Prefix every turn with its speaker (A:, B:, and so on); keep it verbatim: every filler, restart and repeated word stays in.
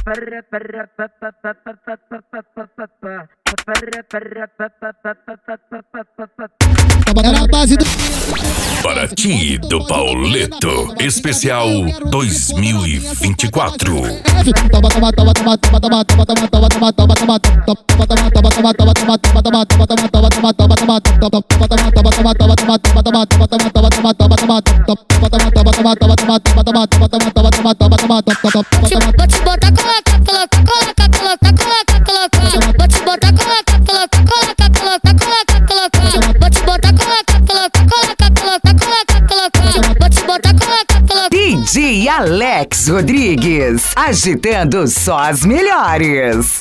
A: Era a base do
B: Paraty do Pauleto, especial dois mil e vinte e quatro.
C: Vou te botar, coloca, coloca, coloca, coloca, coloca, coloca. Vou te botar, coloca, coloca, coloca, coloca, coloca, coloca. Vou te botar, coloca, coloca, coloca, coloca, coloca, coloca. Vou te botar, coloca, coloca.
D: D J Alex Rodrigues, agitando só as melhores.